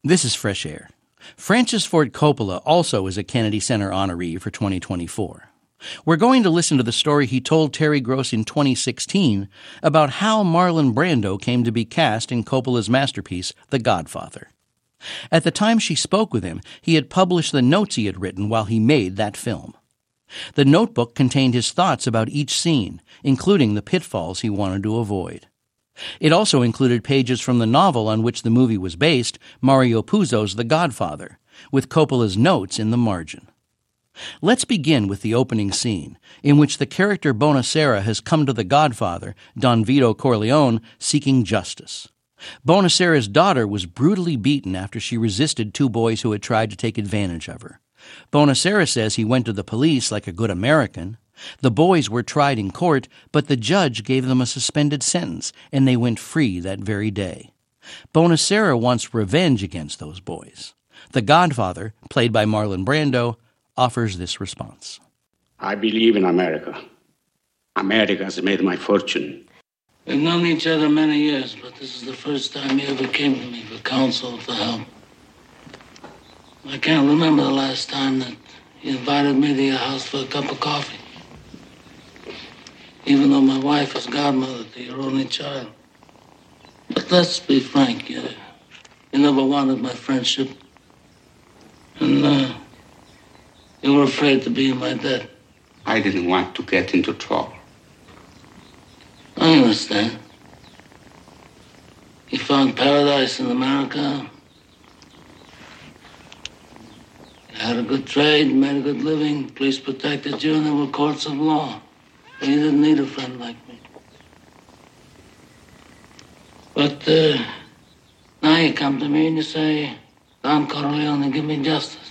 This is Fresh Air. Francis Ford Coppola also is a Kennedy Center honoree for 2024. We're going to listen to the story he told Terry Gross in 2016 about how Marlon Brando came to be cast in Coppola's masterpiece, The Godfather. At the time she spoke with him, he had published the notes he had written while he made that film. The notebook contained his thoughts about each scene, including the pitfalls he wanted to avoid. It also included pages from the novel on which the movie was based, Mario Puzo's The Godfather, with Coppola's notes in the margin. Let's begin with the opening scene, in which the character Bonacera has come to the Godfather, Don Vito Corleone, seeking justice. Bonacera's daughter was brutally beaten after she resisted two boys who had tried to take advantage of her. Bonacera says he went to the police like a good American. The boys were tried in court, but the judge gave them a suspended sentence, and they went free that very day. Bonacera wants revenge against those boys. The Godfather, played by Marlon Brando, offers this response. I believe in America. America has made my fortune. We've known each other many years, but this is the first time you ever came to me for counsel or for help. I can't remember the last time that you invited me to your house for a cup of coffee. Even though my wife is godmother to your only child. But let's be frank, you never wanted my friendship. And you were afraid to be in my debt. I didn't want to get into trouble. I understand. You found paradise in America. You had a good trade, made a good living, police protected you, and there were courts of law. You didn't need a friend like me. But now you come to me and you say, Don Corleone, give me justice.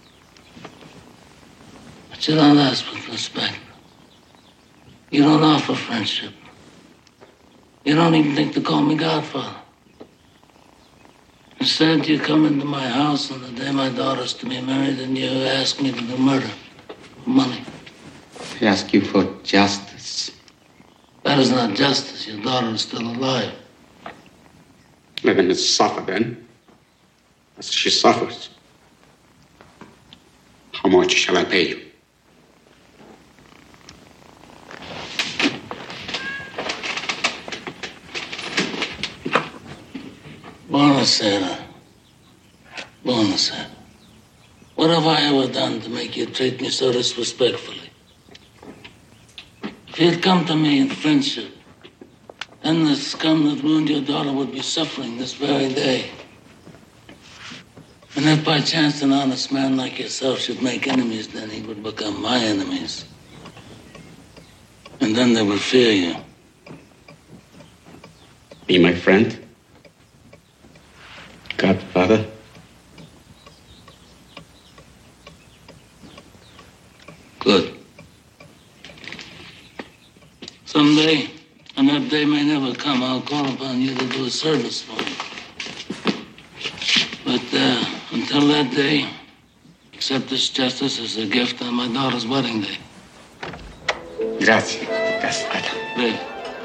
But you don't ask with respect. You don't offer friendship. You don't even think to call me Godfather. Instead, you come into my house on the day my daughter's to be married and you ask me to do murder for money. I ask you for justice. That is not justice. Your daughter is still alive. Let him suffer then, as she suffers. How much shall I pay you? Bonacera. Bonacera. What have I ever done to make you treat me so disrespectfully? If you'd come to me in friendship, then the scum that ruined your daughter would be suffering this very day. And if by chance an honest man like yourself should make enemies, then he would become my enemies. And then they would fear you. Be my friend? Godfather? Good. Someday, and that day may never come, I'll call upon you to do a service for me. But until that day, accept this justice as a gift on my daughter's wedding day. Grazie, Gaspetta. Big.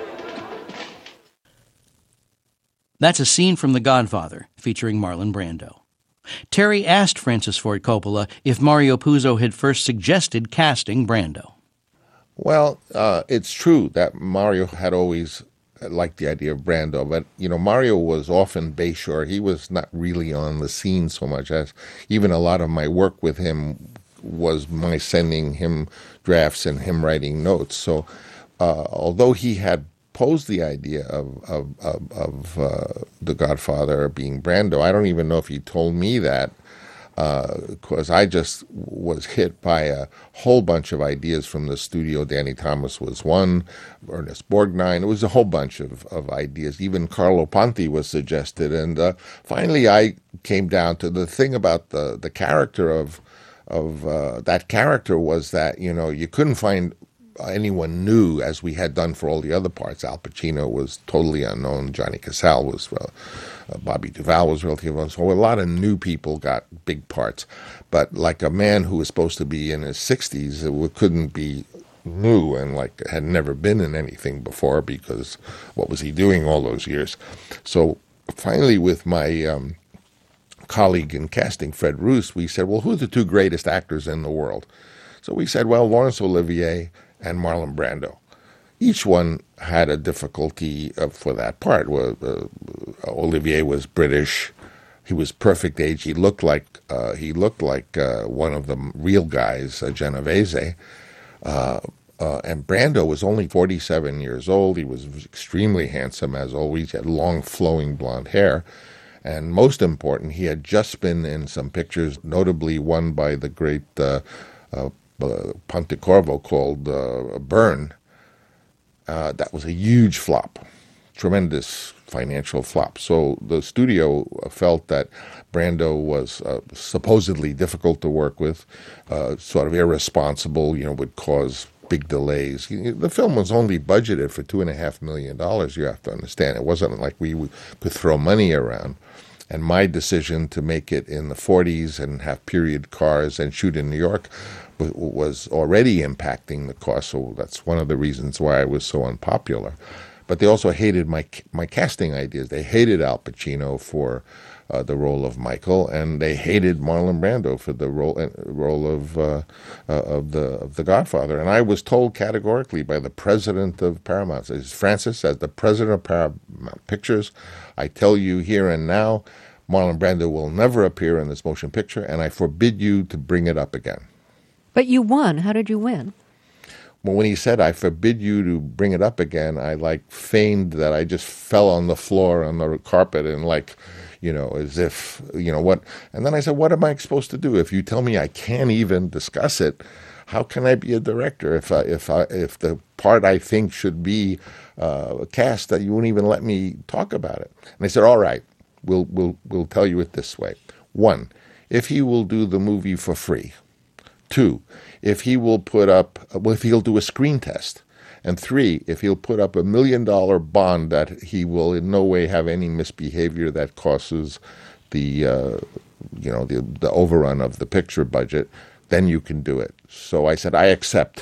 That's a scene from The Godfather, featuring Marlon Brando. Terry asked Francis Ford Coppola if Mario Puzo had first suggested casting Brando. Well, it's true that Mario had always liked the idea of Brando, but, Mario was often Bayshore. He was not really on the scene so much, as even a lot of my work with him was my sending him drafts and him writing notes. So although he had posed the idea of The Godfather being Brando, I don't even know if he told me that, because I just was hit by a whole bunch of ideas from the studio. Danny Thomas was one, Ernest Borgnine. It was a whole bunch of ideas. Even Carlo Ponti was suggested. And finally I came down to the thing about the character of that character was that, you couldn't find anyone new, as we had done for all the other parts. Al Pacino was totally unknown. Johnny Cassell was Bobby Duvall was relatively unknown. So a lot of new people got big parts. But like a man who was supposed to be in his 60s, it couldn't be new and had never been in anything before, because what was he doing all those years? So finally, with my colleague in casting, Fred Roos, we said, well, who are the two greatest actors in the world? So we said, well, Laurence Olivier and Marlon Brando. Each one had a difficulty for that part. Olivier was British. He was perfect age. He looked like one of the real guys, Genovese. And Brando was only 47 years old. He was extremely handsome, as always. He had long, flowing blonde hair. And most important, he had just been in some pictures, notably one by the great Pontecorvo called Burn. That was a huge flop, tremendous financial flop. So the studio felt that Brando was supposedly difficult to work with, sort of irresponsible, would cause big delays. The film was only budgeted for $2.5 million, you have to understand. It wasn't like we could throw money around. And my decision to make it in the 40s and have period cars and shoot in New York was already impacting the cost. So that's one of the reasons why I was so unpopular. But they also hated my casting ideas. They hated Al Pacino for the role of Michael, and they hated Marlon Brando for the role of the Godfather. And I was told categorically by the president of Paramount, says, Francis, as the president of Paramount Pictures, I tell you here and now, Marlon Brando will never appear in this motion picture, and I forbid you to bring it up again. But you won. How did you win? Well, when he said, I forbid you to bring it up again, I feigned that I just fell on the floor on the carpet and as if, what? And then I said, what am I supposed to do? If you tell me I can't even discuss it, how can I be a director if the part I think should be cast that you won't even let me talk about it? And they said, all right, we'll tell you it this way. 1, if he will do the movie for free. 2, if he'll do a screen test. And 3, if he'll put up $1 million bond that he will in no way have any misbehavior that causes the overrun of the picture budget, then you can do it. So I said, I accept.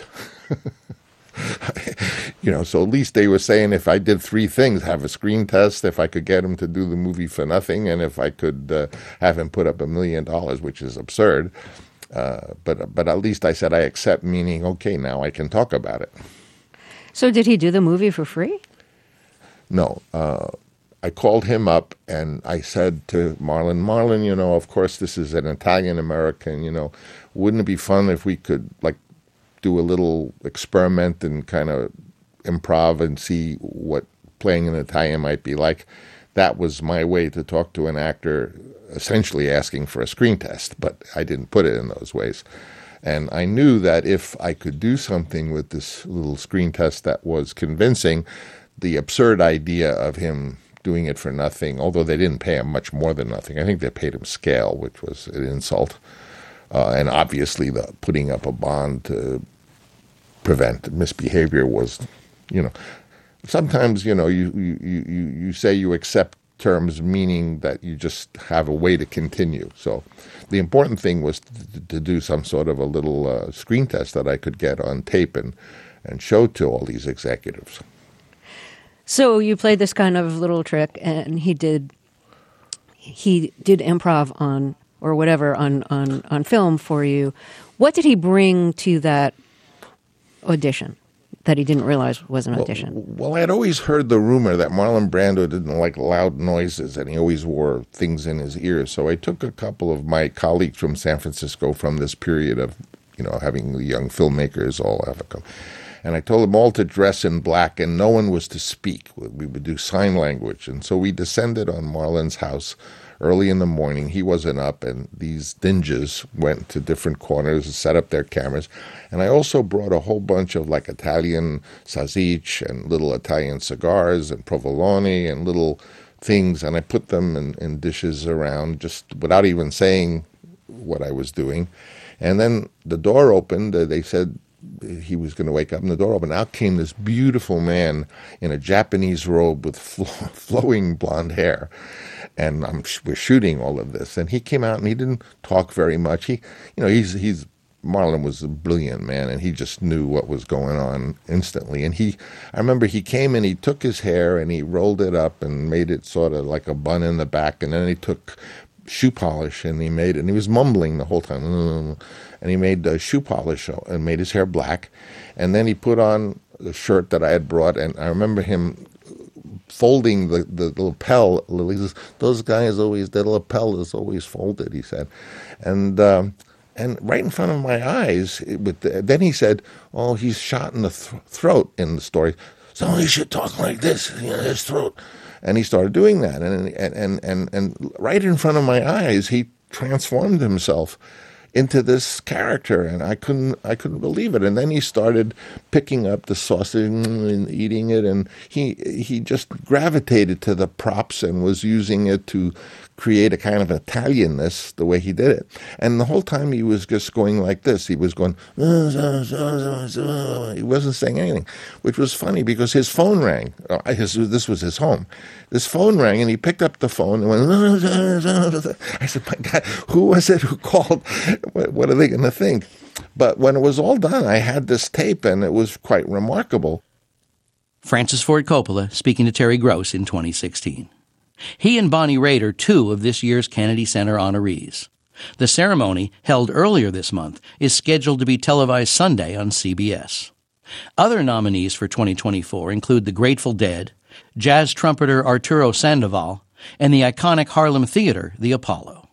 So at least they were saying if I did 3 things, have a screen test, if I could get him to do the movie for nothing, and if I could have him put up $1 million, which is absurd. But at least I said I accept, meaning, okay, now I can talk about it. So did he do the movie for free? No. I called him up and I said to Marlon, of course this is an Italian-American, wouldn't it be fun if we could do a little experiment and kind of improv and see what playing in Italian might be like? That was my way to talk to an actor, essentially asking for a screen test, but I didn't put it in those ways. And I knew that if I could do something with this little screen test that was convincing, the absurd idea of him doing it for nothing, although they didn't pay him much more than nothing. I think they paid him scale, which was an insult. And obviously the putting up a bond to prevent misbehavior was, sometimes, you say you accept terms, meaning that you just have a way to continue. So the important thing was to do some sort of a little screen test that I could get on tape and show to all these executives. So you played this kind of little trick, and he did improv on or whatever on film for you. What did he bring to that audition that he didn't realize was an audition? Well, I had always heard the rumor that Marlon Brando didn't like loud noises, and he always wore things in his ears. So I took a couple of my colleagues from San Francisco from this period of, having the young filmmakers all have a come. And I told them all to dress in black, and no one was to speak. We would do sign language. And so we descended on Marlon's house early in the morning. He wasn't up, and these ninjas went to different corners and set up their cameras. And I also brought a whole bunch of Italian sausage and little Italian cigars and provolone and little things, and I put them in dishes around just without even saying what I was doing. And then the door opened. They said he was going to wake up, and the door opened. Out came this beautiful man in a Japanese robe with flowing blonde hair. And we're shooting all of this. And he came out and he didn't talk very much. Marlon was a brilliant man, and he just knew what was going on instantly. And I remember he came and he took his hair and he rolled it up and made it sort of like a bun in the back. And then he took shoe polish, and he was mumbling the whole time, and he made shoe polish and made his hair black, and then he put on the shirt that I had brought, and I remember him folding the lapel. He says, "Those guys always, their lapel is always folded," he said, and right in front of my eyes. Then he said, "Oh, he's shot in the throat in the story, so he should talk like this, his throat." And he started doing that, and right in front of my eyes, he transformed himself into this character, and I couldn't believe it. And then he started picking up the sausage and eating it, and he just gravitated to the props and was using it to create a kind of Italianness the way he did it. And the whole time he was just going like this. He was going, he wasn't saying anything, which was funny because his phone rang. This was his home. This phone rang, and he picked up the phone and went, I said, "My God, who was it who called? What are they going to think?" But when it was all done, I had this tape, and it was quite remarkable. Francis Ford Coppola speaking to Terry Gross in 2016. He and Bonnie Raitt are two of this year's Kennedy Center honorees. The ceremony, held earlier this month, is scheduled to be televised Sunday on CBS. Other nominees for 2024 include the Grateful Dead, jazz trumpeter Arturo Sandoval, and the iconic Harlem Theater, the Apollo.